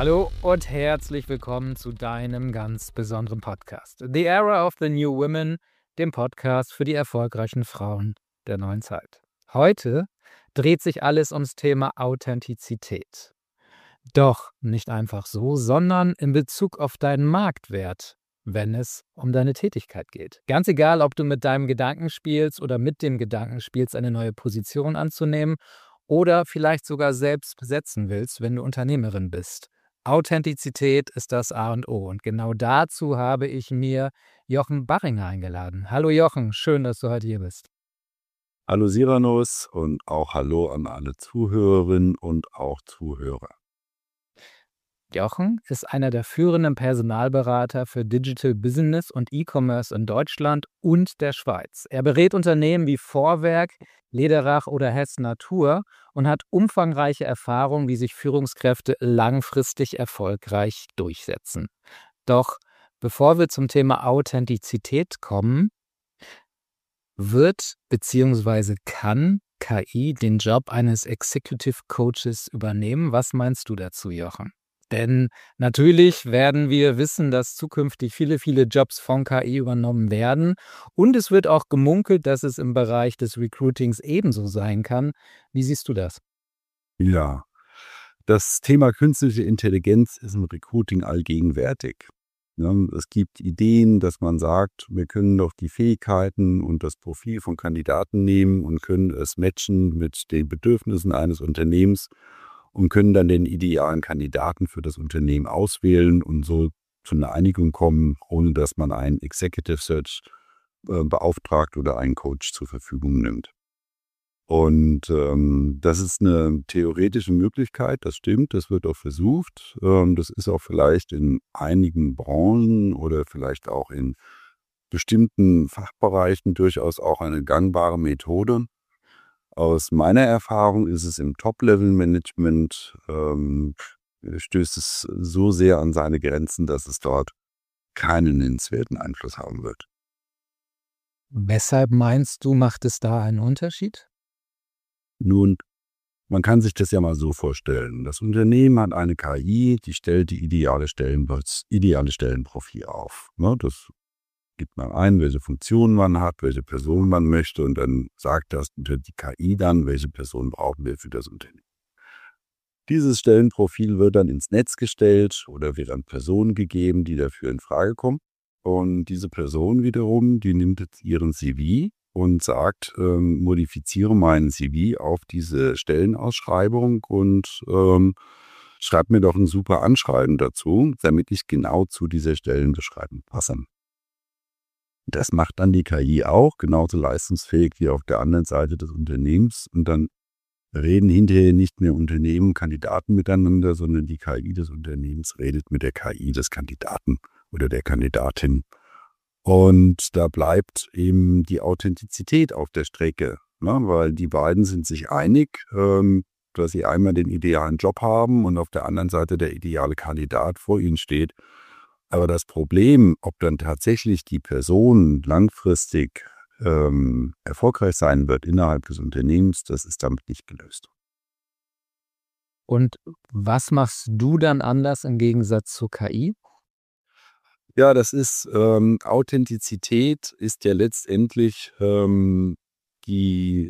Hallo und herzlich willkommen zu deinem ganz besonderen Podcast. The Era of the New Women, dem Podcast für die erfolgreichen Frauen der neuen Zeit. Heute dreht sich alles ums Thema Authentizität. Doch nicht einfach so, sondern in Bezug auf deinen Marktwert, wenn es um deine Tätigkeit geht. Ganz egal, ob du mit deinem Gedanken spielst oder mit dem Gedanken spielst, eine neue Position anzunehmen oder vielleicht sogar selbst besetzen willst, wenn du Unternehmerin bist. Authentizität ist das A und O. Und genau dazu habe ich mir Jochen Barringer eingeladen. Hallo Jochen, schön, dass du heute hier bist. Hallo Cyrannus und auch hallo an alle Zuhörerinnen und auch Zuhörer. Jochen ist einer der führenden Personalberater für Digital Business und E-Commerce in Deutschland und der Schweiz. Er berät Unternehmen wie Vorwerk, Lederach oder Hess Natur und hat umfangreiche Erfahrung, wie sich Führungskräfte langfristig erfolgreich durchsetzen. Doch bevor wir zum Thema Authentizität kommen, wird bzw. kann KI den Job eines Executive Coaches übernehmen? Was meinst du dazu, Jochen? Denn natürlich werden wir wissen, dass zukünftig viele Jobs von KI übernommen werden. Und es wird auch gemunkelt, dass es im Bereich des Recruitings ebenso sein kann. Wie siehst du das? Ja, das Thema künstliche Intelligenz ist im Recruiting allgegenwärtig. Ja, es gibt Ideen, dass man sagt, wir können doch die Fähigkeiten und das Profil von Kandidaten nehmen und können es matchen mit den Bedürfnissen eines Unternehmens und können dann den idealen Kandidaten für das Unternehmen auswählen und so zu einer Einigung kommen, ohne dass man einen Executive Search beauftragt oder einen Coach zur Verfügung nimmt. Und das ist eine theoretische Möglichkeit, das stimmt, das wird auch versucht. Das ist auch vielleicht in einigen Branchen oder vielleicht auch in bestimmten Fachbereichen durchaus auch eine gangbare Methode. Aus meiner Erfahrung ist es im Top-Level-Management, stößt es so sehr an seine Grenzen, dass es dort keinen nennenswerten Einfluss haben wird. Weshalb meinst du, macht es da einen Unterschied? Nun, man kann sich das ja mal so vorstellen. Das Unternehmen hat eine KI, die stellt die ideale Stellenprofil auf. Ne, das gibt man ein, welche Funktionen man hat, welche Person man möchte und dann sagt die KI dann, welche Person brauchen wir für das Unternehmen. Dieses Stellenprofil wird dann ins Netz gestellt oder wird an Personen gegeben, die dafür in Frage kommen. Und diese Person wiederum, die nimmt jetzt ihren CV und sagt, modifiziere meinen CV auf diese Stellenausschreibung und schreib mir doch ein super Anschreiben dazu, damit ich genau zu dieser Stellenbeschreibung passe. Das macht dann die KI auch, genauso leistungsfähig wie auf der anderen Seite des Unternehmens. Und dann reden hinterher nicht mehr Unternehmen, Kandidaten miteinander, sondern die KI des Unternehmens redet mit der KI des Kandidaten oder der Kandidatin. Und da bleibt eben die Authentizität auf der Strecke, ne? Weil die beiden sind sich einig, dass sie einmal den idealen Job haben und auf der anderen Seite der ideale Kandidat vor ihnen steht. Aber das Problem, ob dann tatsächlich die Person langfristig erfolgreich sein wird innerhalb des Unternehmens, das ist damit nicht gelöst. Und was machst du dann anders im Gegensatz zur KI? Ja, das ist Authentizität ist ja letztendlich die,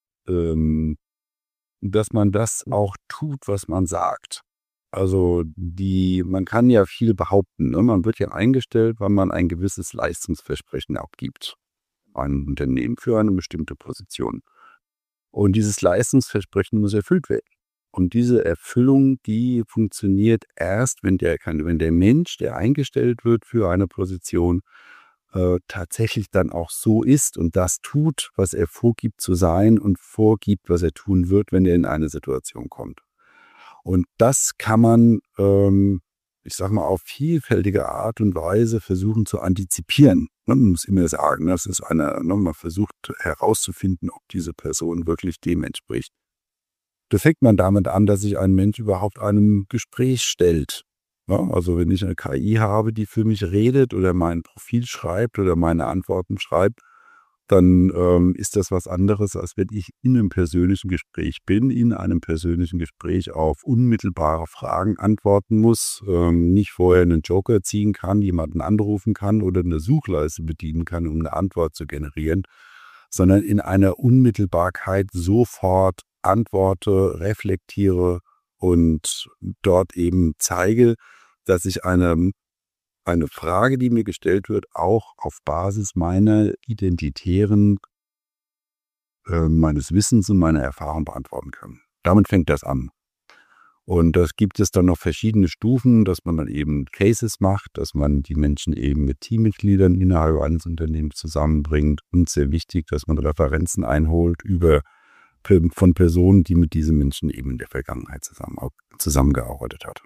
dass man das auch tut, was man sagt. Also man kann ja viel behaupten, ne? Man wird ja eingestellt, weil man ein gewisses Leistungsversprechen abgibt. Ein Unternehmen für eine bestimmte Position. Und dieses Leistungsversprechen muss erfüllt werden. Und diese Erfüllung, die funktioniert erst, wenn der Mensch, der eingestellt wird für eine Position, tatsächlich dann auch so ist und das tut, was er vorgibt zu sein und vorgibt, was er tun wird, wenn er in eine Situation kommt. Und das kann man, ich sag mal, auf vielfältige Art und Weise versuchen zu antizipieren. Man muss immer sagen, das ist man versucht herauszufinden, ob diese Person wirklich dem entspricht. Da fängt man damit an, dass sich ein Mensch überhaupt einem Gespräch stellt. Ja, also wenn ich eine KI habe, die für mich redet oder mein Profil schreibt oder meine Antworten schreibt, dann ist das was anderes, als wenn ich in einem persönlichen Gespräch bin, in einem persönlichen Gespräch auf unmittelbare Fragen antworten muss, nicht vorher einen Joker ziehen kann, jemanden anrufen kann oder eine Suchleiste bedienen kann, um eine Antwort zu generieren, sondern in einer Unmittelbarkeit sofort antworte, reflektiere und dort eben zeige, dass ich eine Frage, die mir gestellt wird, auch auf Basis meiner meines Wissens und meiner Erfahrung beantworten kann. Damit fängt das an. Und das gibt es dann noch verschiedene Stufen, dass man dann eben Cases macht, dass man die Menschen eben mit Teammitgliedern innerhalb eines Unternehmens zusammenbringt. Und sehr wichtig, dass man Referenzen einholt von Personen, die mit diesen Menschen eben in der Vergangenheit zusammengearbeitet hat.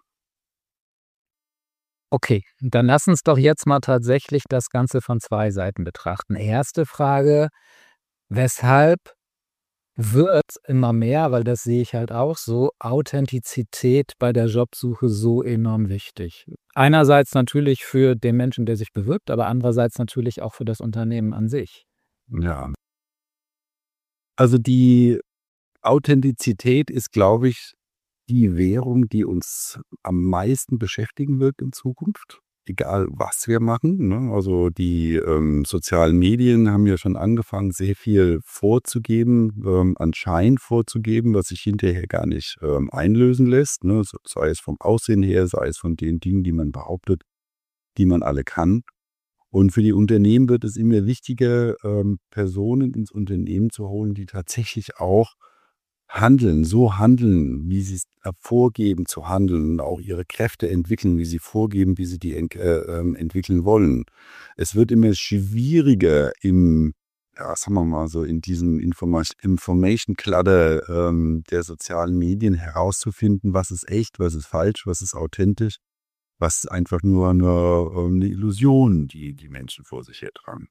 Okay, dann lass uns doch jetzt mal tatsächlich das Ganze von 2 Seiten betrachten. Erste Frage: Weshalb wird immer mehr, weil das sehe ich halt auch so, Authentizität bei der Jobsuche so enorm wichtig? Einerseits natürlich für den Menschen, der sich bewirbt, aber andererseits natürlich auch für das Unternehmen an sich. Ja. Also die Authentizität ist, glaube ich, die Währung, die uns am meisten beschäftigen wird in Zukunft, egal was wir machen, ne? Also die sozialen Medien haben ja schon angefangen, sehr viel vorzugeben, an Schein vorzugeben, was sich hinterher gar nicht einlösen lässt, ne? Sei es vom Aussehen her, sei es von den Dingen, die man behauptet, die man alle kann. Und für die Unternehmen wird es immer wichtiger, Personen ins Unternehmen zu holen, die tatsächlich auch so handeln, wie sie es vorgeben zu handeln und auch ihre Kräfte entwickeln, wie sie vorgeben, wie sie die entwickeln wollen. Es wird immer schwieriger sagen wir mal so, in diesem Information Clutter der sozialen Medien herauszufinden, was ist echt, was ist falsch, was ist authentisch, was ist einfach nur eine Illusion, die die Menschen vor sich hertragen.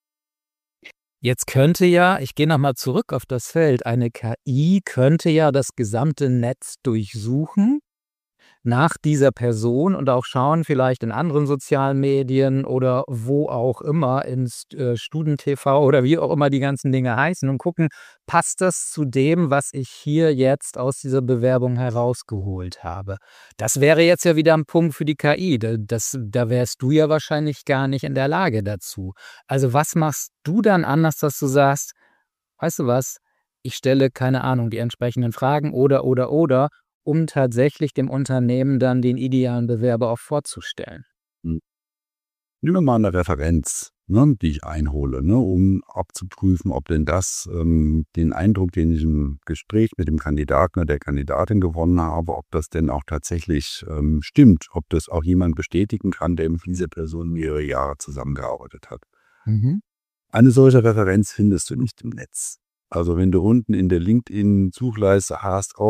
Jetzt könnte ja, ich gehe nochmal zurück auf das Feld, eine KI könnte ja das gesamte Netz durchsuchen nach dieser Person und auch schauen, vielleicht in anderen sozialen Medien oder wo auch immer, StudenTV oder wie auch immer die ganzen Dinge heißen und gucken, passt das zu dem, was ich hier jetzt aus dieser Bewerbung herausgeholt habe? Das wäre jetzt ja wieder ein Punkt für die KI. Da wärst du ja wahrscheinlich gar nicht in der Lage dazu. Also was machst du dann anders, dass du sagst, weißt du was, ich stelle, keine Ahnung, die entsprechenden Fragen oder, um tatsächlich dem Unternehmen dann den idealen Bewerber auch vorzustellen. Hm. Nehmen wir mal eine Referenz, ne, die ich einhole, ne, um abzuprüfen, ob denn das den Eindruck, den ich im Gespräch mit dem Kandidaten oder der Kandidatin gewonnen habe, ob das denn auch tatsächlich stimmt, ob das auch jemand bestätigen kann, der mit dieser Person mehrere Jahre zusammengearbeitet hat. Mhm. Eine solche Referenz findest du nicht im Netz. Also wenn du unten in der LinkedIn-Suchleiste hast, I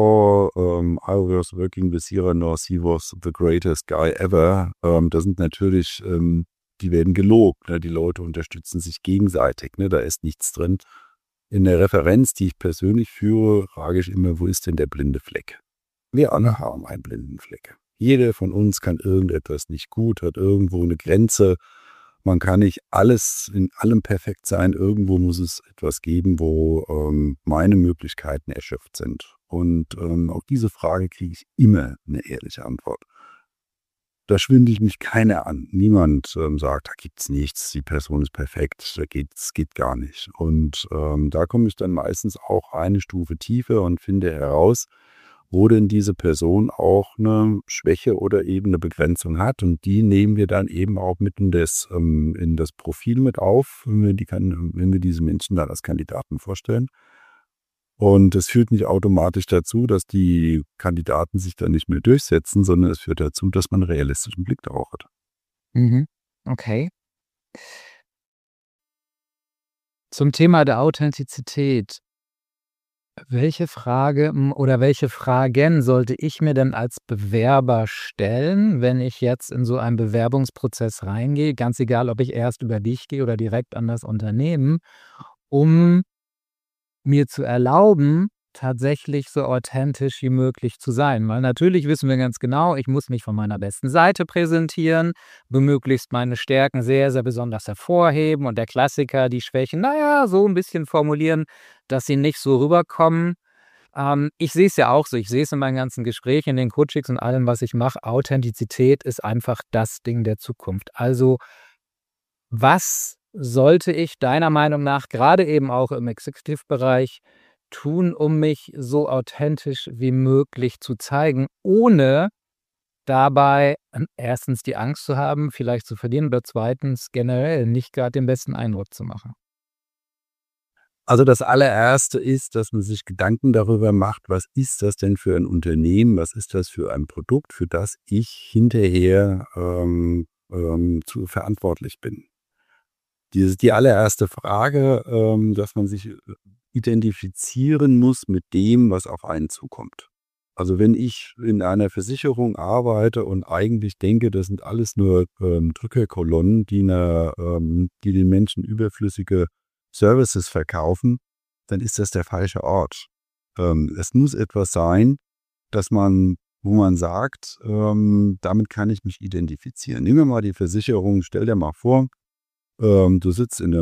was working with Cyrano, he was the greatest guy ever, das sind natürlich, die werden gelobt, ne? Die Leute unterstützen sich gegenseitig, ne? Da ist nichts drin. In der Referenz, die ich persönlich führe, frage ich immer, wo ist denn der blinde Fleck? Wir alle haben einen blinden Fleck. Jeder von uns kann irgendetwas nicht gut, hat irgendwo eine Grenze. Man kann nicht in allem perfekt sein. Irgendwo muss es etwas geben, wo meine Möglichkeiten erschöpft sind. Und auf diese Frage kriege ich immer eine ehrliche Antwort. Da schwinde ich mich keiner an. Niemand sagt, da gibt's nichts, die Person ist perfekt, es geht gar nicht. Und da komme ich dann meistens auch eine Stufe tiefer und finde heraus, wo denn diese Person auch eine Schwäche oder eben eine Begrenzung hat. Und die nehmen wir dann eben auch mit in das Profil mit auf, wenn wir diese Menschen dann als Kandidaten vorstellen. Und es führt nicht automatisch dazu, dass die Kandidaten sich dann nicht mehr durchsetzen, sondern es führt dazu, dass man einen realistischen Blick darauf hat. Mhm. Okay. Zum Thema der Authentizität. Welche Frage oder welche Fragen sollte ich mir denn als Bewerber stellen, wenn ich jetzt in so einen Bewerbungsprozess reingehe, ganz egal, ob ich erst über dich gehe oder direkt an das Unternehmen, um mir zu erlauben, tatsächlich so authentisch wie möglich zu sein. Weil natürlich wissen wir ganz genau, ich muss mich von meiner besten Seite präsentieren, möglichst meine Stärken sehr, sehr besonders hervorheben und der Klassiker, die Schwächen, naja, so ein bisschen formulieren, dass sie nicht so rüberkommen. Ich sehe es ja auch so. Ich sehe es in meinen ganzen Gesprächen, in den Coachings und allem, was ich mache. Authentizität ist einfach das Ding der Zukunft. Also, was sollte ich deiner Meinung nach gerade eben auch im Executive-Bereich tun, um mich so authentisch wie möglich zu zeigen, ohne dabei, 1. die Angst zu haben, vielleicht zu verlieren oder 2. generell nicht gerade den besten Eindruck zu machen? Also das Allererste ist, dass man sich Gedanken darüber macht, was ist das denn für ein Unternehmen, was ist das für ein Produkt, für das ich hinterher verantwortlich bin. Die allererste Frage, dass man sich identifizieren muss mit dem, was auf einen zukommt. Also wenn ich in einer Versicherung arbeite und eigentlich denke, das sind alles nur Drückerkolonnen, die den Menschen überflüssige Services verkaufen, dann ist das der falsche Ort. Es muss etwas sein, wo man sagt, damit kann ich mich identifizieren. Nehmen wir mal die Versicherung, stell dir mal vor, du sitzt in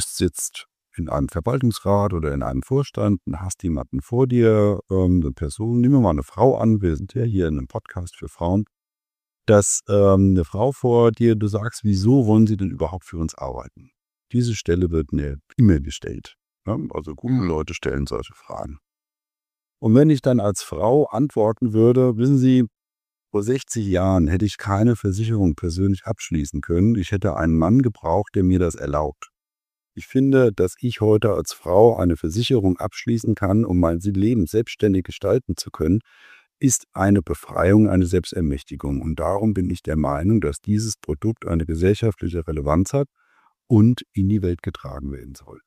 einem Verwaltungsrat oder in einem Vorstand und hast jemanden vor dir, eine Person, nehmen wir mal eine Frau an, wir sind ja hier in einem Podcast für Frauen, dass eine Frau vor dir, du sagst, wieso wollen sie denn überhaupt für uns arbeiten? Diese Stelle wird mir immer gestellt. Ne? Also gute Leute stellen solche Fragen. Und wenn ich dann als Frau antworten würde, wissen Sie, vor 60 Jahren hätte ich keine Versicherung persönlich abschließen können. Ich hätte einen Mann gebraucht, der mir das erlaubt. Ich finde, dass ich heute als Frau eine Versicherung abschließen kann, um mein Leben selbstständig gestalten zu können, ist eine Befreiung, eine Selbstermächtigung. Und darum bin ich der Meinung, dass dieses Produkt eine gesellschaftliche Relevanz hat und in die Welt getragen werden soll.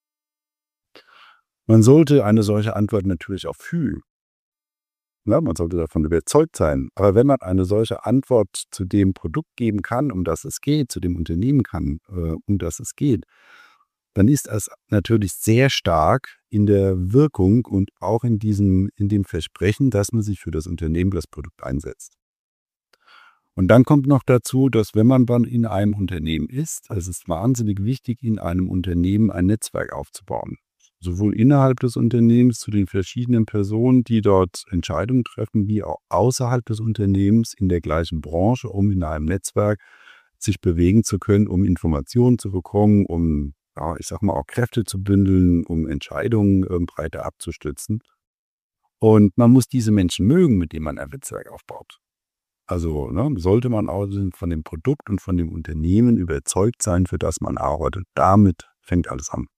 Man sollte eine solche Antwort natürlich auch fühlen. Ja, man sollte davon überzeugt sein. Aber wenn man eine solche Antwort zu dem Produkt geben kann, um das es geht, zu dem Unternehmen kann, um das es geht, dann ist das natürlich sehr stark in der Wirkung und auch in dem Versprechen, dass man sich für das Unternehmen, das Produkt einsetzt. Und dann kommt noch dazu, dass wenn man dann in einem Unternehmen ist, es ist wahnsinnig wichtig, in einem Unternehmen ein Netzwerk aufzubauen. Sowohl innerhalb des Unternehmens zu den verschiedenen Personen, die dort Entscheidungen treffen, wie auch außerhalb des Unternehmens in der gleichen Branche, um in einem Netzwerk sich bewegen zu können, um Informationen zu bekommen, um, ja, ich sag mal, auch Kräfte zu bündeln, um Entscheidungen breiter abzustützen. Und man muss diese Menschen mögen, mit denen man ein Netzwerk aufbaut. Also sollte man auch von dem Produkt und von dem Unternehmen überzeugt sein, für das man arbeitet. Damit fängt alles an.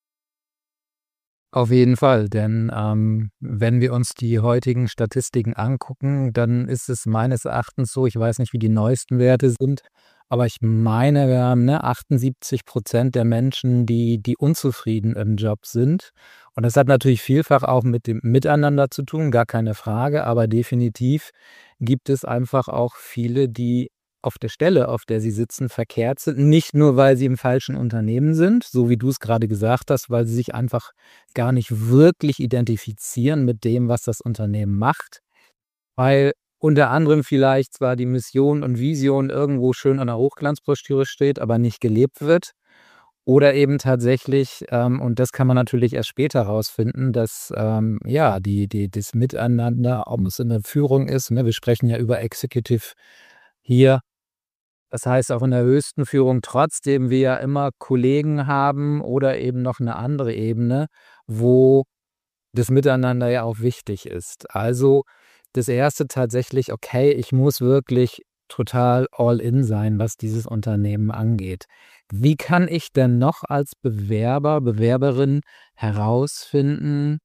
Auf jeden Fall, denn wenn wir uns die heutigen Statistiken angucken, dann ist es meines Erachtens so, ich weiß nicht, wie die neuesten Werte sind, aber ich meine, wir haben 78% der Menschen, die unzufrieden im Job sind. Und das hat natürlich vielfach auch mit dem Miteinander zu tun, gar keine Frage, aber definitiv gibt es einfach auch viele, die auf der Stelle, auf der sie sitzen, verkehrt sind. Nicht nur, weil sie im falschen Unternehmen sind, so wie du es gerade gesagt hast, weil sie sich einfach gar nicht wirklich identifizieren mit dem, was das Unternehmen macht, weil unter anderem vielleicht zwar die Mission und Vision irgendwo schön an der Hochglanzbroschüre steht, aber nicht gelebt wird. Oder eben tatsächlich, und das kann man natürlich erst später rausfinden, dass ja, das Miteinander, ob es in der Führung ist, ne, wir sprechen ja über Executive hier. Das heißt, auch in der höchsten Führung trotzdem wir ja immer Kollegen haben oder eben noch eine andere Ebene, wo das Miteinander ja auch wichtig ist. Also, das Erste tatsächlich, okay, ich muss wirklich total all in sein, was dieses Unternehmen angeht. Wie kann ich denn noch als Bewerber, Bewerberin herausfinden,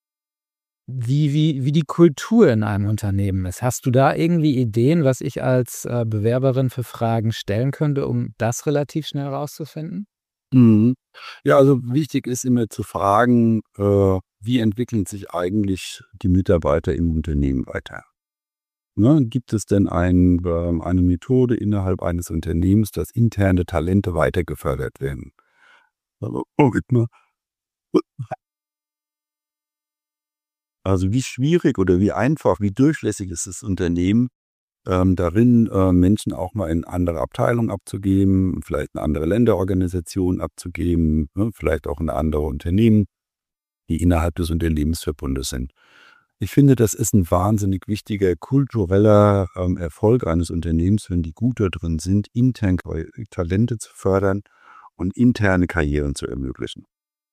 wie die Kultur in einem Unternehmen ist? Hast du da irgendwie Ideen, was ich als Bewerberin für Fragen stellen könnte, um das relativ schnell rauszufinden? Mhm. Ja, also wichtig ist immer zu fragen, wie entwickeln sich eigentlich die Mitarbeiter im Unternehmen weiter? Ne, gibt es denn eine Methode innerhalb eines Unternehmens, dass interne Talente weiter gefördert werden? Also, Moment mal. Also wie schwierig oder wie einfach, wie durchlässig ist das Unternehmen, darin Menschen auch mal in andere Abteilungen abzugeben, vielleicht eine andere Länderorganisation abzugeben, ne, vielleicht auch in andere Unternehmen, die innerhalb des Unternehmensverbundes sind. Ich finde, das ist ein wahnsinnig wichtiger kultureller Erfolg eines Unternehmens, wenn die gut da drin sind, intern Talente zu fördern und interne Karrieren zu ermöglichen.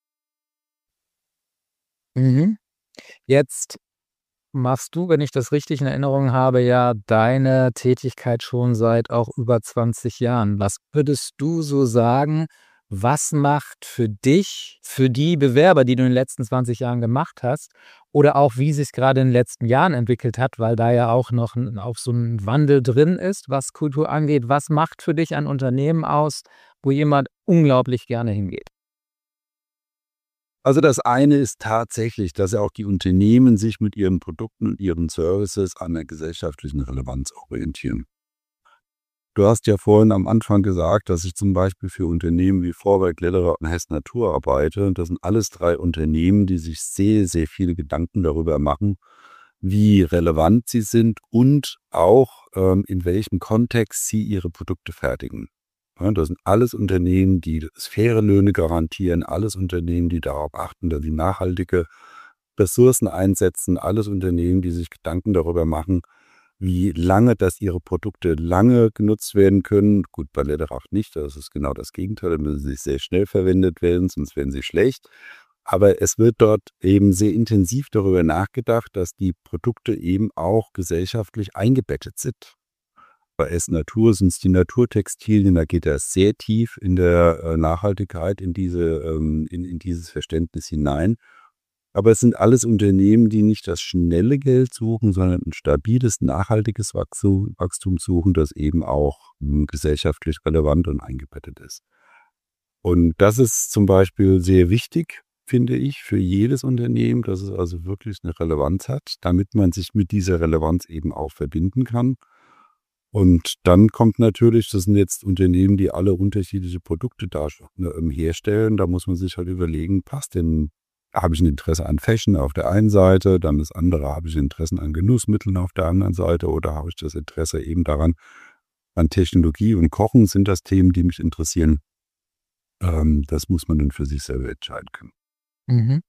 Mhm. Jetzt machst du, wenn ich das richtig in Erinnerung habe, ja deine Tätigkeit schon seit auch über 20 Jahren. Was würdest du so sagen, was macht für dich, für die Bewerber, die du in den letzten 20 Jahren gemacht hast, oder auch wie sich's grade in den letzten Jahren entwickelt hat, weil da ja auch noch auch so ein Wandel drin ist, was Kultur angeht. Was macht für dich ein Unternehmen aus, wo jemand unglaublich gerne hingeht? Also das eine ist tatsächlich, dass ja auch die Unternehmen sich mit ihren Produkten und ihren Services an der gesellschaftlichen Relevanz orientieren. Du hast ja vorhin am Anfang gesagt, dass ich zum Beispiel für Unternehmen wie Vorwerk, Lederer und Hess Natur arbeite. Das sind alles 3 Unternehmen, die sich sehr, sehr viele Gedanken darüber machen, wie relevant sie sind und auch in welchem Kontext sie ihre Produkte fertigen. Ja, das sind alles Unternehmen, die faire Löhne garantieren, alles Unternehmen, die darauf achten, dass sie nachhaltige Ressourcen einsetzen, alles Unternehmen, die sich Gedanken darüber machen, wie lange, dass ihre Produkte lange genutzt werden können. Gut, bei Lederach nicht, das ist genau das Gegenteil, da müssen sie sehr schnell verwendet werden, sonst werden sie schlecht. Aber es wird dort eben sehr intensiv darüber nachgedacht, dass die Produkte eben auch gesellschaftlich eingebettet sind. Bei S Natur sind es die Naturtextilien, da geht er sehr tief in der Nachhaltigkeit in dieses Verständnis hinein. Aber es sind alles Unternehmen, die nicht das schnelle Geld suchen, sondern ein stabiles, nachhaltiges Wachstum suchen, das eben auch gesellschaftlich relevant und eingebettet ist. Und das ist zum Beispiel sehr wichtig, finde ich, für jedes Unternehmen, dass es also wirklich eine Relevanz hat, damit man sich mit dieser Relevanz eben auch verbinden kann. Und dann kommt natürlich, das sind jetzt Unternehmen, die alle unterschiedliche Produkte herstellen. Da muss man sich halt überlegen, passt denn, habe ich ein Interesse an Fashion auf der einen Seite, dann das andere, habe ich Interessen an Genussmitteln auf der anderen Seite oder habe ich das Interesse eben daran, an Technologie und Kochen, sind das Themen, die mich interessieren. Das muss man dann für sich selber entscheiden können. Mhm.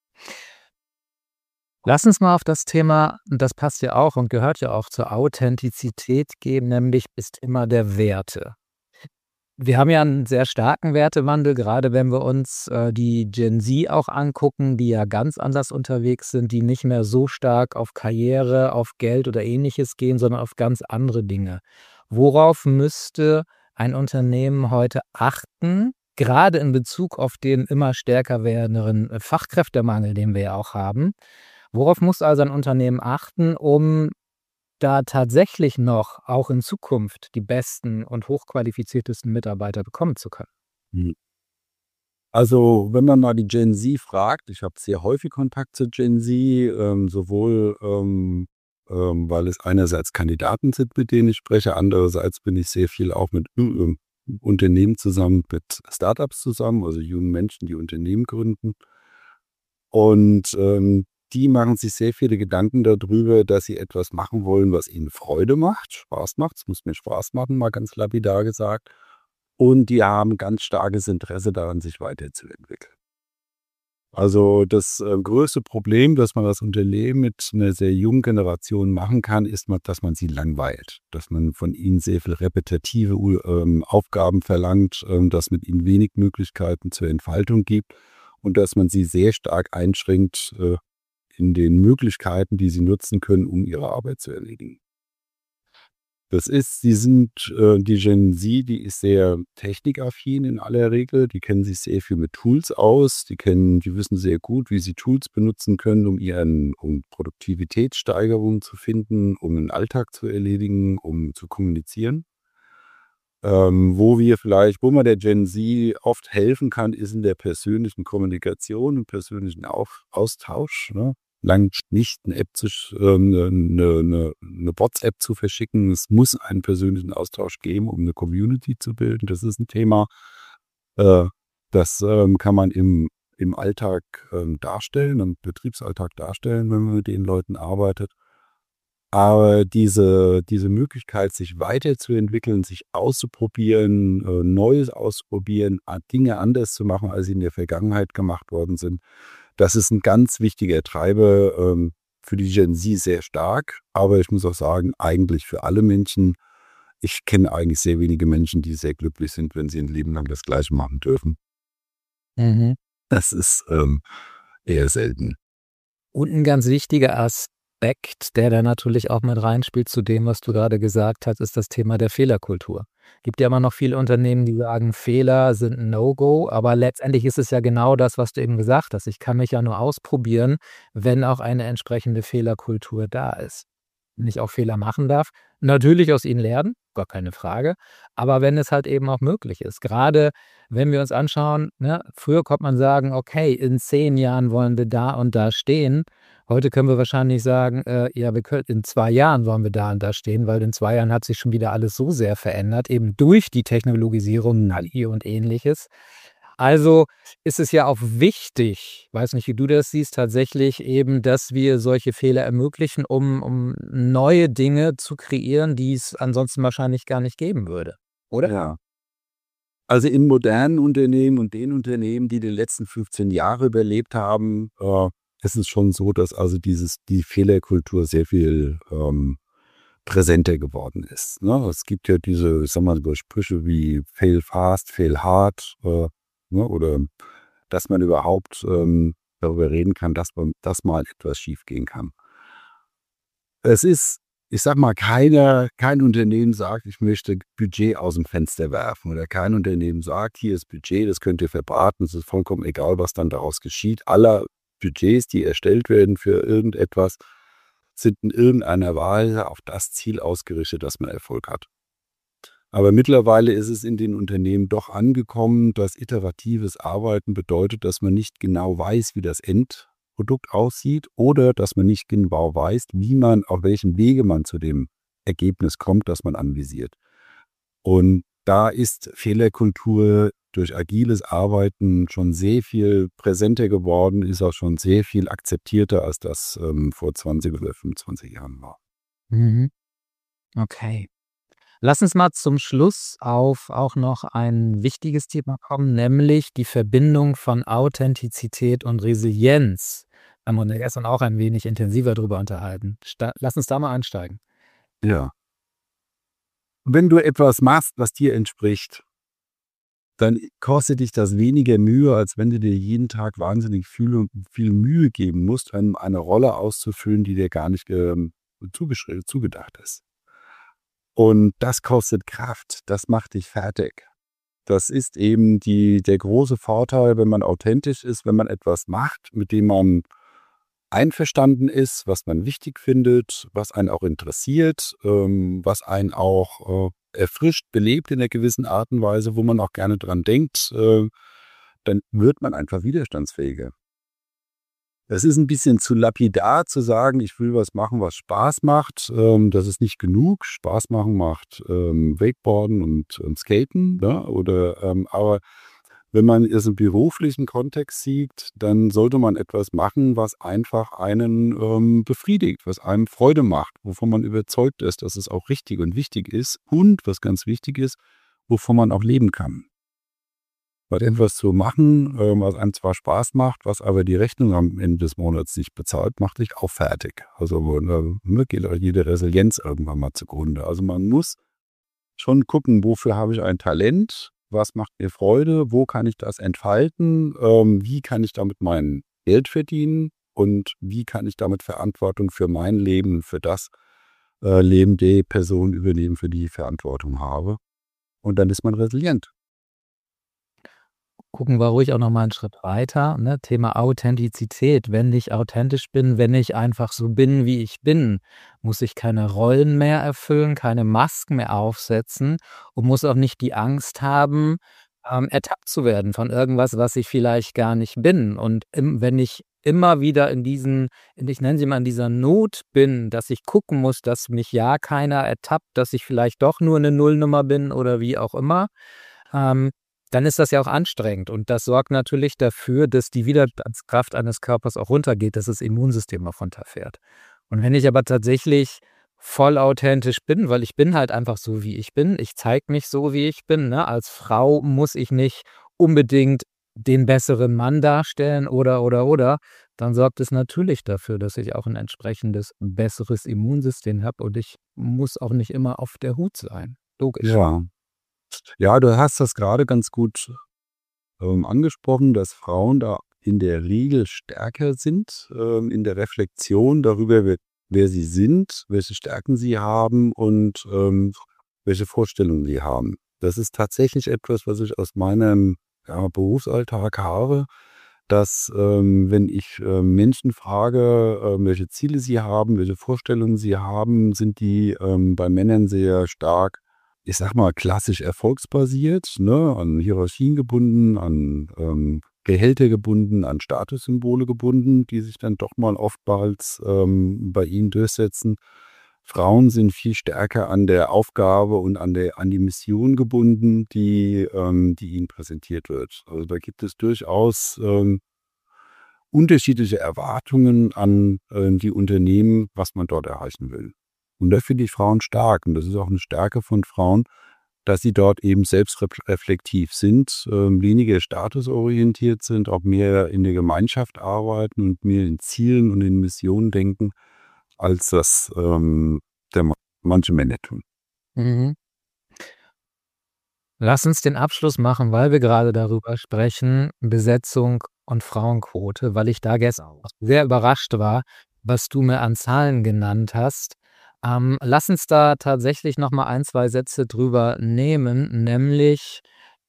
Lass uns mal auf das Thema, und das passt ja auch und gehört ja auch zur Authentizität gehen, nämlich das Thema der Werte. Wir haben ja einen sehr starken Wertewandel, gerade wenn wir uns die Gen Z auch angucken, die ja ganz anders unterwegs sind, die nicht mehr so stark auf Karriere, auf Geld oder Ähnliches gehen, sondern auf ganz andere Dinge. Worauf müsste ein Unternehmen heute achten, gerade in Bezug auf den immer stärker werdenden Fachkräftemangel, den wir ja auch haben? Worauf muss also ein Unternehmen achten, um da tatsächlich noch auch in Zukunft die besten und hochqualifiziertesten Mitarbeiter bekommen zu können? Mhm. Also, wenn man mal die Gen Z fragt, ich habe sehr häufig Kontakt zur Gen Z, sowohl weil es einerseits Kandidaten sind, mit denen ich spreche, andererseits bin ich sehr viel auch mit Unternehmen zusammen, mit Startups zusammen, also jungen Menschen, die Unternehmen gründen. Und die machen sich sehr viele Gedanken darüber, dass sie etwas machen wollen, was ihnen Freude macht, Spaß macht. Es muss mir Spaß machen, mal ganz lapidar gesagt. Und die haben ganz starkes Interesse daran, sich weiterzuentwickeln. Also das größte Problem, das man als Unternehmen mit einer sehr jungen Generation machen kann, ist, dass man sie langweilt. Dass man von ihnen sehr viel repetitive Aufgaben verlangt, dass mit ihnen wenig Möglichkeiten zur Entfaltung gibt und dass man sie sehr stark einschränkt in den Möglichkeiten, die sie nutzen können, um ihre Arbeit zu erledigen. Die Gen Z, die ist sehr technikaffin in aller Regel. Die kennen sich sehr viel mit Tools aus. Die wissen sehr gut, wie sie Tools benutzen können, um Produktivitätssteigerungen zu finden, um den Alltag zu erledigen, um zu kommunizieren. Wo man der Gen Z oft helfen kann, ist in der persönlichen Kommunikation und persönlichen Austausch, ne? Langt nicht eine WhatsApp zu verschicken. Es muss einen persönlichen Austausch geben, um eine Community zu bilden. Das ist ein Thema, das kann man im im Alltag darstellen, im Betriebsalltag darstellen, wenn man mit den Leuten arbeitet. Aber diese Möglichkeit, sich weiterzuentwickeln, sich auszuprobieren, Neues auszuprobieren, Dinge anders zu machen, als sie in der Vergangenheit gemacht worden sind, das ist ein ganz wichtiger Treiber für die Gen Z sehr stark. Aber ich muss auch sagen, eigentlich für alle Menschen. Ich kenne eigentlich sehr wenige Menschen, die sehr glücklich sind, wenn sie ein Leben lang das Gleiche machen dürfen. Mhm. Das ist eher selten. Und ein ganz wichtiger Aspekt, der da natürlich auch mit reinspielt zu dem, was du gerade gesagt hast, ist das Thema der Fehlerkultur. Gibt ja immer noch viele Unternehmen, die sagen, Fehler sind ein No-Go, aber letztendlich ist es ja genau das, was du eben gesagt hast. Ich kann mich ja nur ausprobieren, wenn auch eine entsprechende Fehlerkultur da ist. Wenn ich auch Fehler machen darf, natürlich aus ihnen lernen, gar keine Frage, aber wenn es halt eben auch möglich ist. Gerade wenn wir uns anschauen, ne, früher konnte man sagen, okay, in 10 Jahren wollen wir da und da stehen. Heute können wir wahrscheinlich sagen, ja, in 2 Jahren wollen wir da und da stehen, weil in 2 Jahren hat sich schon wieder alles so sehr verändert, eben durch die Technologisierung, KI und Ähnliches. Also ist es ja auch wichtig, weiß nicht, wie du das siehst, tatsächlich eben, dass wir solche Fehler ermöglichen, um neue Dinge zu kreieren, die es ansonsten wahrscheinlich gar nicht geben würde, oder? Ja. Also in modernen Unternehmen und den Unternehmen, die letzten 15 Jahre überlebt haben, ist es schon so, dass also die Fehlerkultur sehr viel präsenter geworden ist. Ne? Es gibt ja diese, ich sag mal, so Sprüche wie fail fast, fail hard, ne? Oder dass man überhaupt darüber reden kann, dass mal etwas schiefgehen kann. Es ist, ich sag mal, kein Unternehmen sagt, ich möchte Budget aus dem Fenster werfen, oder kein Unternehmen sagt, hier ist Budget, das könnt ihr verbraten, es ist vollkommen egal, was dann daraus geschieht. Alle Budgets, die erstellt werden für irgendetwas, sind in irgendeiner Weise auf das Ziel ausgerichtet, dass man Erfolg hat. Aber mittlerweile ist es in den Unternehmen doch angekommen, dass iteratives Arbeiten bedeutet, dass man nicht genau weiß, wie das Endprodukt aussieht, oder dass man nicht genau weiß, auf welchem Wege man zu dem Ergebnis kommt, das man anvisiert. Und da ist Fehlerkultur durch agiles Arbeiten schon sehr viel präsenter geworden, ist auch schon sehr viel akzeptierter, als das vor 20 oder 25 Jahren war. Mhm. Okay. Lass uns mal zum Schluss auf auch noch ein wichtiges Thema kommen, nämlich die Verbindung von Authentizität und Resilienz. Da haben wir uns gestern auch ein wenig intensiver drüber unterhalten. Lass uns da mal einsteigen. Ja. Wenn du etwas machst, was dir entspricht, dann kostet dich das weniger Mühe, als wenn du dir jeden Tag wahnsinnig viel Mühe geben musst, eine Rolle auszufüllen, die dir gar nicht zugedacht ist. Und das kostet Kraft, das macht dich fertig. Das ist eben der große Vorteil, wenn man authentisch ist, wenn man etwas macht, mit dem man einverstanden ist, was man wichtig findet, was einen auch interessiert, was einen auch erfrischt, belebt in einer gewissen Art und Weise, wo man auch gerne dran denkt, dann wird man einfach widerstandsfähiger. Es ist ein bisschen zu lapidar zu sagen, ich will was machen, was Spaß macht. Das ist nicht genug. Spaß machen macht Wakeboarden und Skaten. Ne? Aber wenn man es im beruflichen Kontext sieht, dann sollte man etwas machen, was einfach einen befriedigt, was einem Freude macht, wovon man überzeugt ist, dass es auch richtig und wichtig ist, und, was ganz wichtig ist, wovon man auch leben kann. Weil etwas zu machen, was einem zwar Spaß macht, was aber die Rechnung am Ende des Monats nicht bezahlt, macht dich auch fertig. Also geht auch jede Resilienz irgendwann mal zugrunde. Also man muss schon gucken, wofür habe ich ein Talent, was macht mir Freude, wo kann ich das entfalten, wie kann ich damit mein Geld verdienen und wie kann ich damit Verantwortung für mein Leben, für das Leben der Person übernehmen, für die ich Verantwortung habe. Und dann ist man resilient. Gucken wir ruhig auch noch mal einen Schritt weiter, ne? Thema Authentizität. Wenn ich authentisch bin, wenn ich einfach so bin, wie ich bin, muss ich keine Rollen mehr erfüllen, keine Masken mehr aufsetzen und muss auch nicht die Angst haben, ertappt zu werden von irgendwas, was ich vielleicht gar nicht bin. Und wenn ich immer wieder ich nenne sie mal in dieser Not bin, dass ich gucken muss, dass mich ja keiner ertappt, dass ich vielleicht doch nur eine Nullnummer bin oder wie auch immer, dann ist das ja auch anstrengend. Und das sorgt natürlich dafür, dass die Widerstandskraft eines Körpers auch runtergeht, dass das Immunsystem auch runterfährt. Und wenn ich aber tatsächlich voll authentisch bin, weil ich bin halt einfach so, wie ich bin. Ich zeige mich so, wie ich bin, ne? Als Frau muss ich nicht unbedingt den besseren Mann darstellen oder. Dann sorgt es natürlich dafür, dass ich auch ein entsprechendes besseres Immunsystem habe und ich muss auch nicht immer auf der Hut sein. Logisch. Ja. Ja, du hast das gerade ganz gut angesprochen, dass Frauen da in der Regel stärker sind in der Reflexion darüber, wer sie sind, welche Stärken sie haben und welche Vorstellungen sie haben. Das ist tatsächlich etwas, was ich aus meinem Berufsalltag habe, dass wenn ich Menschen frage, welche Ziele sie haben, welche Vorstellungen sie haben, sind die bei Männern sehr stark, ich sag mal, klassisch erfolgsbasiert, ne, an Hierarchien gebunden, an Gehälter gebunden, an Statussymbole gebunden, die sich dann doch mal oftmals bei ihnen durchsetzen. Frauen sind viel stärker an der Aufgabe und an die Mission gebunden, die ihnen präsentiert wird. Also da gibt es durchaus unterschiedliche Erwartungen an die Unternehmen, was man dort erreichen will. Und da finde ich Frauen stark. Und das ist auch eine Stärke von Frauen, dass sie dort eben selbstreflektiv sind, weniger statusorientiert sind, auch mehr in der Gemeinschaft arbeiten und mehr in Zielen und in Missionen denken, als das manche Männer tun. Mhm. Lass uns den Abschluss machen, weil wir gerade darüber sprechen, Besetzung und Frauenquote, weil ich da gestern auch sehr überrascht war, was du mir an Zahlen genannt hast. Lass uns da tatsächlich noch mal 1, 2 Sätze drüber nehmen, nämlich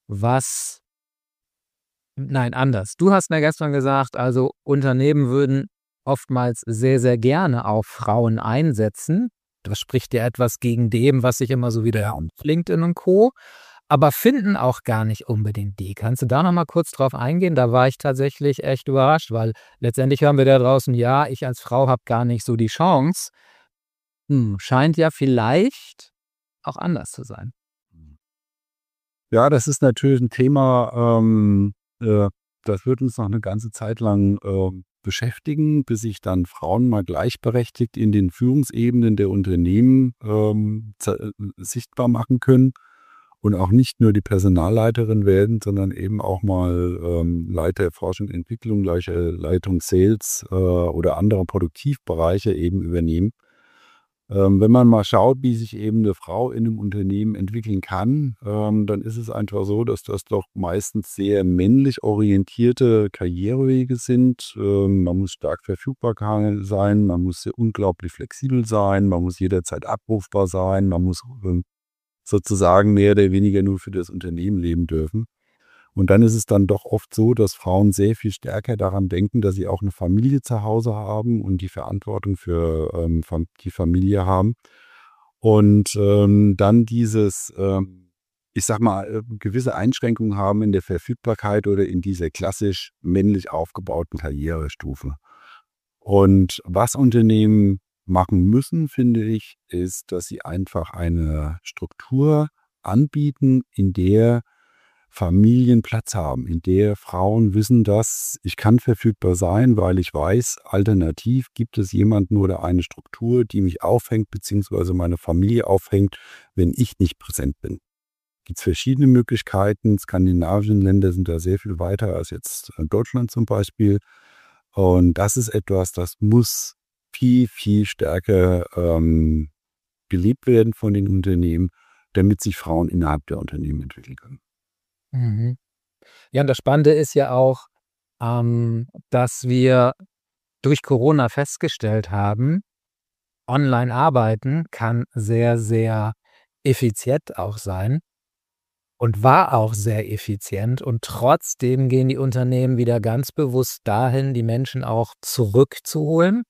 anders. Du hast mir gestern gesagt, also Unternehmen würden oftmals sehr, sehr gerne auf Frauen einsetzen. Das spricht ja etwas gegen dem, was sich immer so wieder auf LinkedIn und Co., aber finden auch gar nicht unbedingt die. Kannst du da noch mal kurz drauf eingehen? Da war ich tatsächlich echt überrascht, weil letztendlich hören wir da draußen, ja, ich als Frau habe gar nicht so die Chance. Scheint ja vielleicht auch anders zu sein. Ja, das ist natürlich ein Thema, das wird uns noch eine ganze Zeit lang beschäftigen, bis sich dann Frauen mal gleichberechtigt in den Führungsebenen der Unternehmen sichtbar machen können und auch nicht nur die Personalleiterin werden, sondern eben auch mal Leiter Forschung und Entwicklung, Leitung Sales oder andere Produktivbereiche eben übernehmen. Wenn man mal schaut, wie sich eben eine Frau in einem Unternehmen entwickeln kann, dann ist es einfach so, dass das doch meistens sehr männlich orientierte Karrierewege sind. Man muss stark verfügbar sein, man muss sehr unglaublich flexibel sein, man muss jederzeit abrufbar sein, man muss sozusagen mehr oder weniger nur für das Unternehmen leben dürfen. Und dann ist es dann doch oft so, dass Frauen sehr viel stärker daran denken, dass sie auch eine Familie zu Hause haben und die Verantwortung für die Familie haben. Und dann dieses, ich sag mal, gewisse Einschränkungen haben in der Verfügbarkeit oder in dieser klassisch männlich aufgebauten Karrierestufe. Und was Unternehmen machen müssen, finde ich, ist, dass sie einfach eine Struktur anbieten, in der Familien Platz haben, in der Frauen wissen, dass ich kann verfügbar sein, weil ich weiß, alternativ gibt es jemanden oder eine Struktur, die mich aufhängt, beziehungsweise meine Familie aufhängt, wenn ich nicht präsent bin. Gibt es verschiedene Möglichkeiten. Skandinavischen Länder sind da sehr viel weiter als jetzt Deutschland zum Beispiel. Und das ist etwas, das muss viel, viel stärker gelebt werden von den Unternehmen, damit sich Frauen innerhalb der Unternehmen entwickeln können. Mhm. Ja, und das Spannende ist ja auch, dass wir durch Corona festgestellt haben, Online-Arbeiten kann sehr, sehr effizient auch sein und war auch sehr effizient. Und trotzdem gehen die Unternehmen wieder ganz bewusst dahin, die Menschen auch zurückzuholen,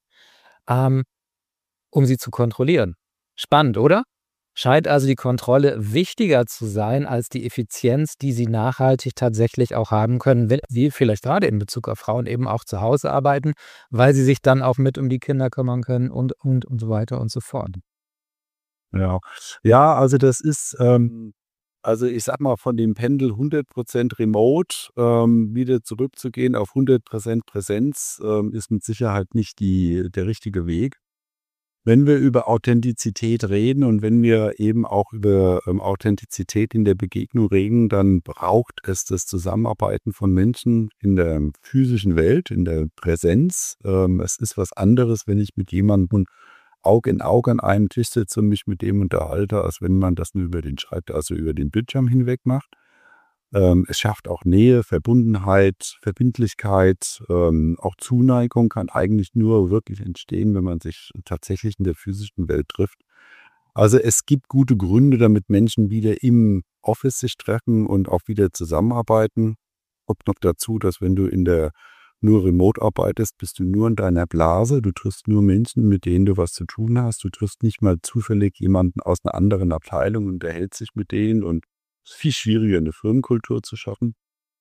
um sie zu kontrollieren. Spannend, oder? Scheint also die Kontrolle wichtiger zu sein als die Effizienz, die sie nachhaltig tatsächlich auch haben können, wenn sie vielleicht gerade in Bezug auf Frauen eben auch zu Hause arbeiten, weil sie sich dann auch mit um die Kinder kümmern können und so weiter und so fort. Ja, ja, also das ist Also ich sag mal, von dem Pendel 100% Remote wieder zurückzugehen auf 100% Präsenz ist mit Sicherheit nicht der richtige Weg. Wenn wir über Authentizität reden und wenn wir eben auch über Authentizität in der Begegnung reden, dann braucht es das Zusammenarbeiten von Menschen in der physischen Welt, in der Präsenz. Es ist was anderes, wenn ich mit jemandem Auge in Auge an einem Tisch sitze und mich mit dem unterhalte, als wenn man das nur über den über den Bildschirm hinweg macht. Es schafft auch Nähe, Verbundenheit, Verbindlichkeit, auch Zuneigung kann eigentlich nur wirklich entstehen, wenn man sich tatsächlich in der physischen Welt trifft. Also es gibt gute Gründe, damit Menschen wieder im Office sich treffen und auch wieder zusammenarbeiten. Kommt noch dazu, dass wenn du nur remote arbeitest, bist du nur in deiner Blase. Du triffst nur Menschen, mit denen du was zu tun hast. Du triffst nicht mal zufällig jemanden aus einer anderen Abteilung und unterhältst dich mit denen. Und es ist viel schwieriger, eine Firmenkultur zu schaffen.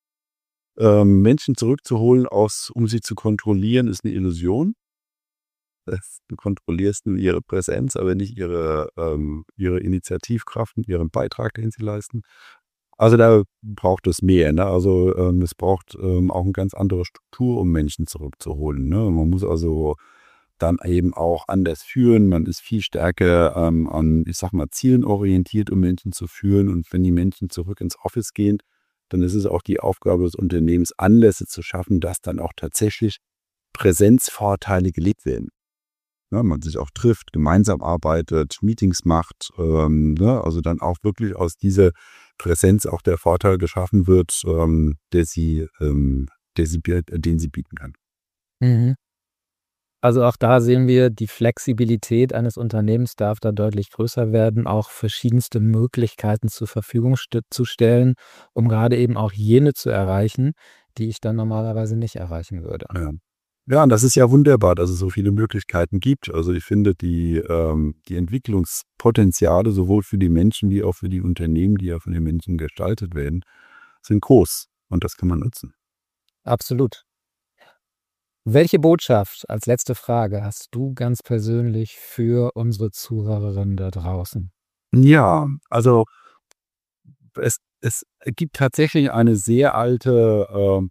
Menschen zurückzuholen, um sie zu kontrollieren, ist eine Illusion. Du kontrollierst nur ihre Präsenz, aber nicht ihre Initiativkraft und ihren Beitrag, den sie leisten. Also da braucht es mehr. Ne? Also es braucht auch eine ganz andere Struktur, um Menschen zurückzuholen. Ne? Man muss also dann eben auch anders führen. Man ist viel stärker an, ich sag mal, Zielen orientiert, um Menschen zu führen. Und wenn die Menschen zurück ins Office gehen, dann ist es auch die Aufgabe des Unternehmens, Anlässe zu schaffen, dass dann auch tatsächlich Präsenzvorteile gelebt werden. Ne, man sich auch trifft, gemeinsam arbeitet, Meetings macht, ne, also dann auch wirklich aus dieser Präsenz auch der Vorteil geschaffen wird, den sie bieten kann. Mhm. Also auch da sehen wir, die Flexibilität eines Unternehmens darf da deutlich größer werden, auch verschiedenste Möglichkeiten zur Verfügung zu stellen, um gerade eben auch jene zu erreichen, die ich dann normalerweise nicht erreichen würde. Ja. Ja, und das ist ja wunderbar, dass es so viele Möglichkeiten gibt. Also ich finde, die Entwicklungspotenziale sowohl für die Menschen wie auch für die Unternehmen, die ja von den Menschen gestaltet werden, sind groß. Und das kann man nutzen. Absolut. Welche Botschaft als letzte Frage hast du ganz persönlich für unsere Zuhörerinnen da draußen? Ja, also es gibt tatsächlich eine sehr alte,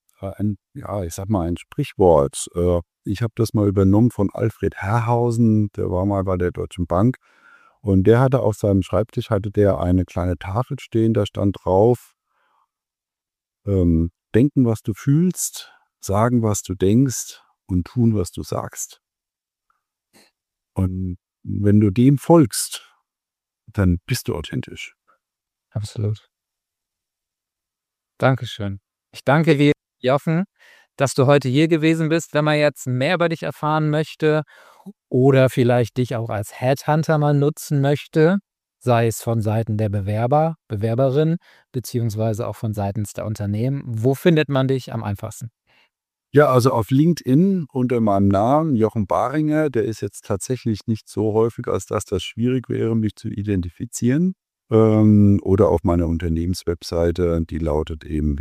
ich sag mal, ein Sprichwort. Ich habe das mal übernommen von Alfred Herrhausen, der war mal bei der Deutschen Bank. Und der hatte auf seinem Schreibtisch eine kleine Tafel stehen, da stand drauf, denken, was du fühlst, sagen, was du denkst und tun, was du sagst. Und wenn du dem folgst, dann bist du authentisch. Absolut. Dankeschön. Ich danke dir, Jochen, dass du heute hier gewesen bist. Wenn man jetzt mehr über dich erfahren möchte oder vielleicht dich auch als Headhunter mal nutzen möchte, sei es von Seiten der Bewerber, Bewerberin, beziehungsweise auch von seitens der Unternehmen, wo findet man dich am einfachsten? Ja, also auf LinkedIn unter meinem Namen, Jochen Baringer, der ist jetzt tatsächlich nicht so häufig, als dass das schwierig wäre, mich zu identifizieren. Oder auf meiner Unternehmenswebseite, die lautet eben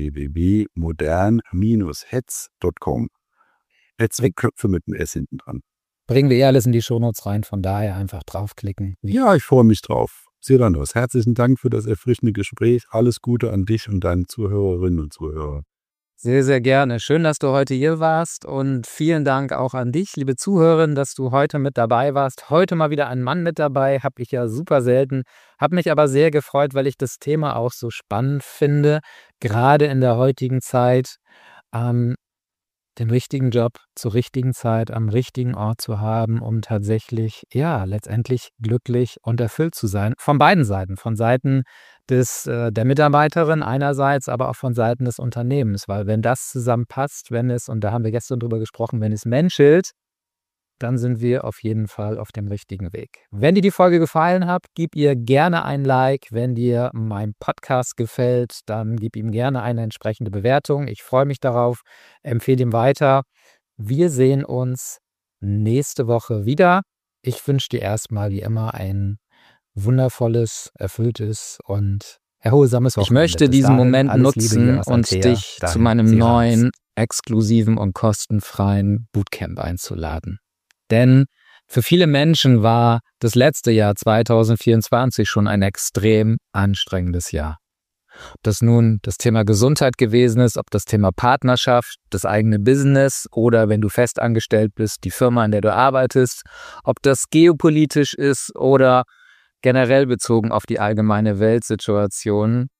www.modern-hetz.com. Hetz wie Köpfe mit einem S hinten dran. Bringen wir alles in die Shownotes rein, von daher einfach draufklicken. Ja, ich freue mich drauf. Cyrannus, herzlichen Dank für das erfrischende Gespräch. Alles Gute an dich und deinen Zuhörerinnen und Zuhörer. Sehr, sehr gerne. Schön, dass du heute hier warst und vielen Dank auch an dich, liebe Zuhörerin, dass du heute mit dabei warst. Heute mal wieder ein Mann mit dabei, habe ich ja super selten, habe mich aber sehr gefreut, weil ich das Thema auch so spannend finde, gerade in der heutigen Zeit, den richtigen Job zur richtigen Zeit am richtigen Ort zu haben, um tatsächlich, ja, letztendlich glücklich und erfüllt zu sein. Von beiden Seiten. Von Seiten der Mitarbeiterin einerseits, aber auch von Seiten des Unternehmens. Weil wenn das zusammenpasst, und da haben wir gestern drüber gesprochen, wenn es menschelt, dann sind wir auf jeden Fall auf dem richtigen Weg. Wenn dir die Folge gefallen hat, gib ihr gerne ein Like. Wenn dir mein Podcast gefällt, dann gib ihm gerne eine entsprechende Bewertung. Ich freue mich darauf. Empfehle ihm weiter. Wir sehen uns nächste Woche wieder. Ich wünsche dir erstmal wie immer ein wundervolles, erfülltes und erholsames Wochenende. Ich möchte diesen Moment nutzen und dich zu meinem neuen, exklusiven und kostenfreien Bootcamp einzuladen. Denn Für viele Menschen war das letzte Jahr 2024 schon ein extrem anstrengendes Jahr. Ob das nun das Thema Gesundheit gewesen ist, ob das Thema Partnerschaft, das eigene Business oder wenn du festangestellt bist, die Firma, in der du arbeitest, ob das geopolitisch ist oder generell bezogen auf die allgemeine Weltsituation.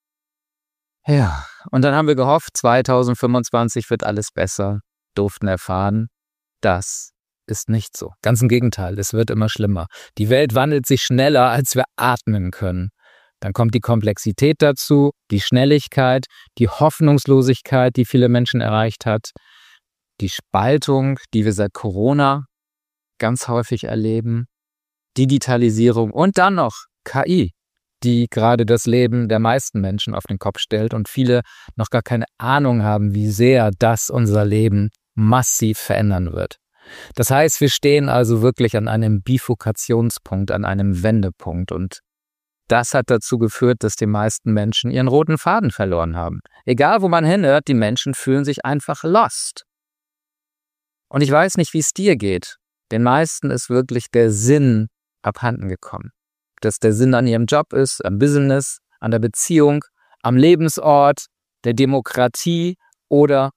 Ja, und dann haben wir gehofft, 2025 wird alles besser, durften erfahren, das ist nicht so. Ganz im Gegenteil, es wird immer schlimmer. Die Welt wandelt sich schneller, als wir atmen können. Dann kommt die Komplexität dazu, die Schnelligkeit, die Hoffnungslosigkeit, die viele Menschen erreicht hat, die Spaltung, die wir seit Corona ganz häufig erleben, Digitalisierung und dann noch KI, die gerade das Leben der meisten Menschen auf den Kopf stellt und viele noch gar keine Ahnung haben, wie sehr das unser Leben massiv verändern wird. Das heißt, wir stehen also wirklich an einem Bifurkationspunkt, an einem Wendepunkt und das hat dazu geführt, dass die meisten Menschen ihren roten Faden verloren haben. Egal, wo man hinhört, die Menschen fühlen sich einfach lost. Und ich weiß nicht, wie es dir geht. Den meisten ist wirklich der Sinn abhanden gekommen. Ob das der Sinn an ihrem Job ist, am Business, an der Beziehung, am Lebensort, der Demokratie oder.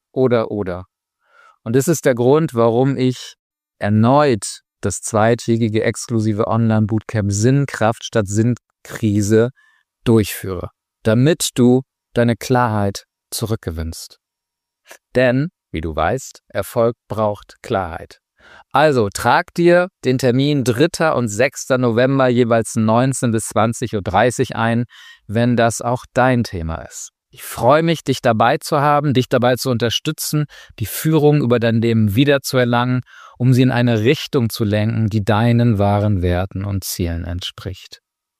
Und das ist der Grund, warum ich erneut das zweitägige exklusive Online-Bootcamp Sinnkraft statt Sinnkrise durchführe, damit du deine Klarheit zurückgewinnst. Denn, wie du weißt, Erfolg braucht Klarheit. Also trag dir den Termin 3. und 6. November jeweils 19 bis 20:30 Uhr ein, wenn das auch dein Thema ist. Ich freue mich, dich dabei zu haben, dich dabei zu unterstützen, die Führung über dein Leben wiederzuerlangen, um sie in eine Richtung zu lenken, die deinen wahren Werten und Zielen entspricht.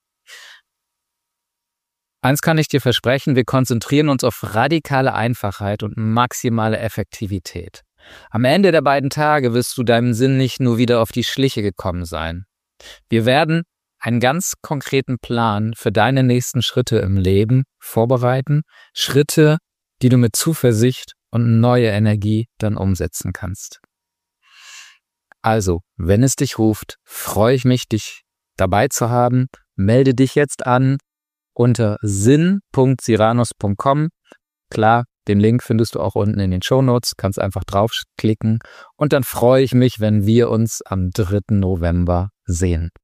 Eins kann ich dir versprechen, wir konzentrieren uns auf radikale Einfachheit und maximale Effektivität. Am Ende der beiden Tage wirst du deinem Sinn nicht nur wieder auf die Schliche gekommen sein. Wir werden einen ganz konkreten Plan für deine nächsten Schritte im Leben vorbereiten. Schritte, die du mit Zuversicht und neue Energie dann umsetzen kannst. Also, wenn es dich ruft, freue ich mich, dich dabei zu haben. Melde dich jetzt an unter sinn.siranus.com. Klar, den Link findest du auch unten in den Shownotes, kannst einfach draufklicken und dann freue ich mich, wenn wir uns am 3. November sehen.